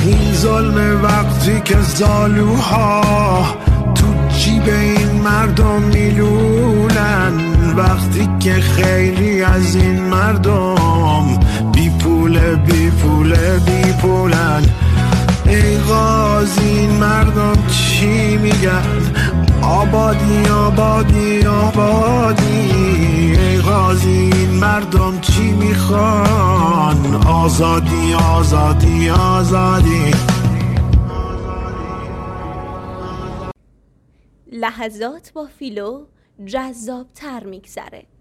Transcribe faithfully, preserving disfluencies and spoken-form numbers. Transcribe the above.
این ظلم وقتی که زالوها تو جیب این مردم میلولن، وقتی که خیلی از این مردم بی پوله بی پوله بی پولن. ای غازی این مردم چی میگن؟ آبادی آبادی آبادی. ای غازی این مردم چی میخوان؟ آزادی آزادی آزادی. لحظات با فیلو جذاب تر میگذره.